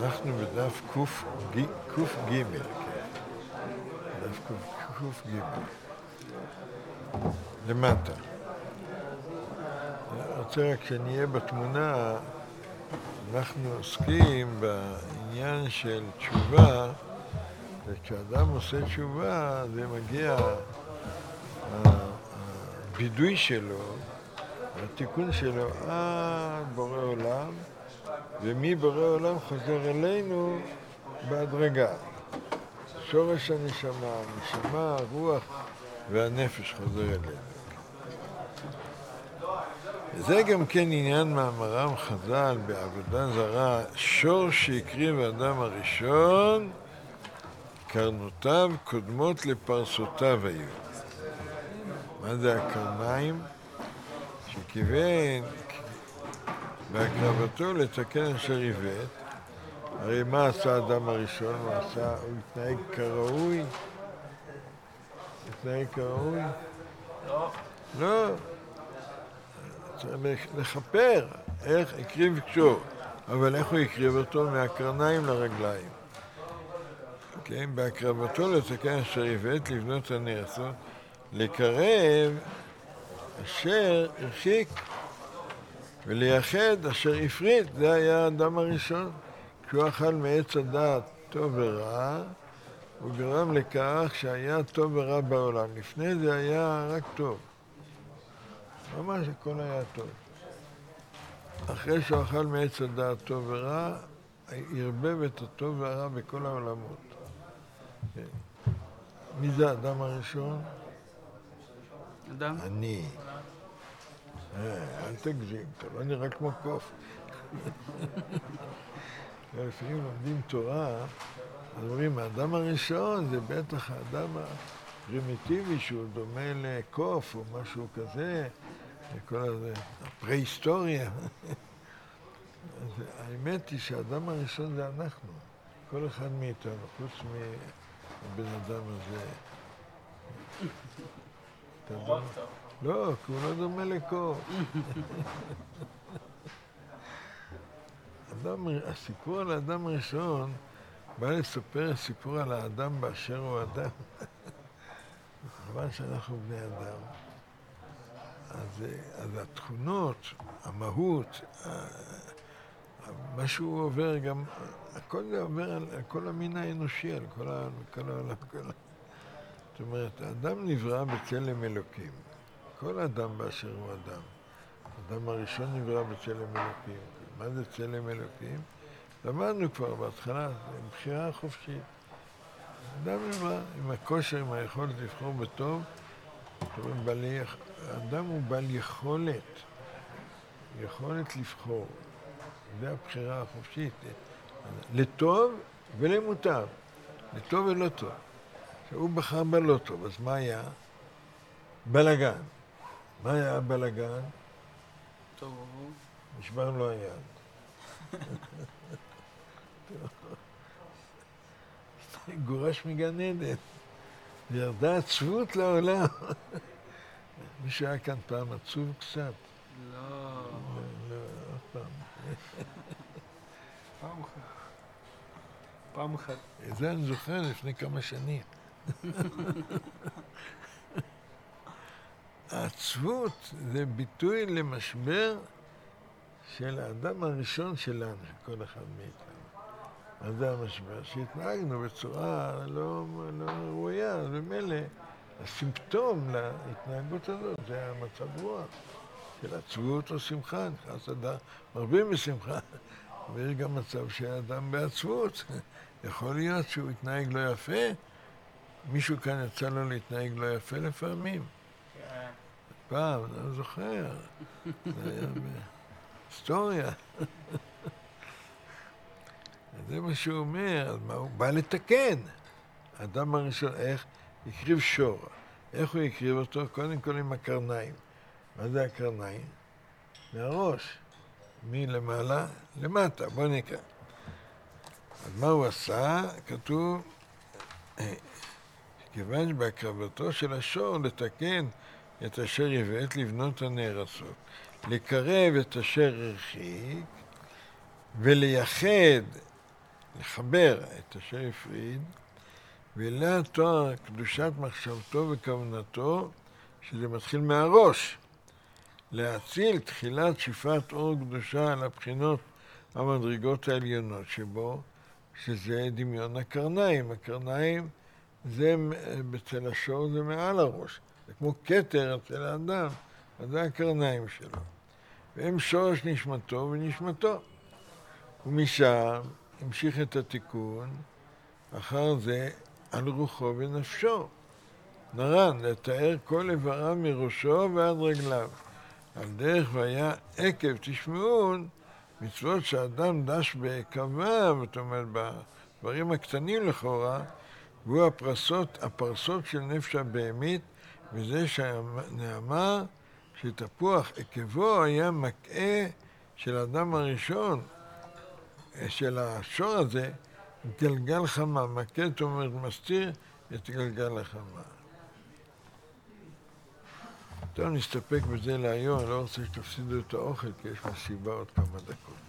אנחנו בדף ק"ג, דף ק"ג, למטה. אני רוצה רק שנהיה בתמונה, אנחנו עוסקים בעניין של תשובה, וכשאדם עושה תשובה, זה מגיע הבידוי שלו, התיקון שלו עד בורא עולם, ומבורא עולם חוזר אלינו בהדרגה. שורש הנשמה, הנשמה, הרוח והנפש חוזר אלינו. זה גם כן עניין מאמרם חז"ל בעבודה זרה, שור שהקריב האדם הראשון, קרנותיו קודמות לפרסותיו היו. מה זה הקרניים? שכיוון בהקרבתו לתקן אשר עיוות. הרי מה עשה האדם הראשון? הוא התנהג כראוי? התנהג כראוי? לא. צריך לחפר. איך? הקריב שור. אבל איך הוא הקריב אותו? מהקרניים לרגליים. כן? בהקרבתו לתקן אשר עיוות, לבנות הנרצות, לקרב אשר הרחיק ולייחד אשר הפריד. זה היה האדם הראשון. כשהוא אכל מעץ הדעת טוב ורע, הוא גרם לכך שהיה טוב ורע בעולם. לפני זה היה רק טוב. ממש הכל היה טוב. אחרי שהוא אכל מעץ הדעת טוב ורע, הרבב את הטוב והרע בכל העולמות. מי זה האדם הראשון? אדם? אני. אל תגזים, אתה לא נראה כמו קוף. לפעמים לומדים תורה, אז אומרים, האדם הראשון זה בטח האדם הפרימיטיבי שהוא דומה לקוף או משהו כזה, כל הזה, הפרה-היסטוריה. האמת היא שהאדם הראשון זה אנחנו, כל אחד מאיתנו, חוץ מהבן אדם הזה. לא, כי הוא לא דומה לקוף. הסיפור על האדם הראשון בא לספר סיפור על האדם באשר הוא אדם. חבל שאנחנו בני אדם. אז התכונות, המהות, מה שהוא עובר גם, הכל זה עובר על כל המין האנושי, על כל העולם. זאת אומרת, האדם נברא בצלם אלוקים. כל אדם באשר הוא אדם. האדם הראשון נברא בצלם אלוקים. מה זה צלם אלוקים? למדנו כבר בהתחלה, זה בחירה חופשית. אדם נברא עם הכושר, עם היכולת לבחור בטוב. האדם הוא בעל יכולת לבחור. זה הבחירה החופשית. לטוב ולמוטב. לטוב ולא טוב. שהוא בחר בלא טוב, אז מה היה? בלגן. מה היה הבלגן? טוב. נשבר לו היד. גורש מגן עדן. ירדה עצבות לעולם. מישהו היה כאן פעם עצוב קצת? לא. לא, אף פעם. פעם אחת. את זה אני זוכר לפני כמה שנים. העצבות זה ביטוי למשבר של האדם הראשון שלנו, של כל אחד מאיתנו. אז זה המשבר, שהתנהגנו בצורה לא ראויה, ומילא הסימפטום להתנהגות הזאת זה המצב רוח של עצבות או שמחה, נכנס אדם מרבים בשמחה, ויש גם מצב שהאדם בעצבות. יכול להיות שהוא התנהג לא יפה, מישהו כאן יצא לו להתנהג לא יפה לפעמים. פעם, אני לא זוכר, זה היה בהיסטוריה. זה מה שהוא אומר, אז מה הוא בא לתקן? האדם הראשון, איך? הקריב שור. איך הוא הקריב אותו? קודם כל עם הקרניים. מה זה הקרניים? מהראש. מלמעלה למטה, בוא נקרא. אז מה הוא עשה? כתוב, כיוון שבהקרבתו של השור לתקן את אשר עיוות, לבנות הנערצות, לקרב את אשר הרחיק ולייחד לחבר את אשר הפריד, ואליה תואר קדושת מחשבתו וכוונתו, שזה מתחיל מהראש. להציל תחילת שפעת אור קדושה על הבחינות המדרגות העליונות שבו, שזה דמיון הקרניים. הקרניים זה אצל השור, זה מעל הראש. זה כמו כתר אצל האדם, אז זה הקרניים שלו. והם שורש נשמתו ונשמתו. ומשם המשיך את התיקון, אחר זה על רוחו ונפשו. נרן, לתאר כל איבריו מראשו ועד רגליו. על דרך והיה עקב תשמעון, מצוות שאדם דש בעקביו, זאת אומרת, בדברים הקטנים לכאורה, והוא הפרסות של נפש הבהמית, וזה שנאמר שתפוח עקבו היה מקעה של האדם הראשון, של השור הזה, גלגל חמה. מקעה, זאת אומרת, מסתיר את גלגל החמה. טוב, נסתפק בזה להיום, אני לא רוצה שתפסידו את האוכל, כי יש מסיבה עוד כמה דקות.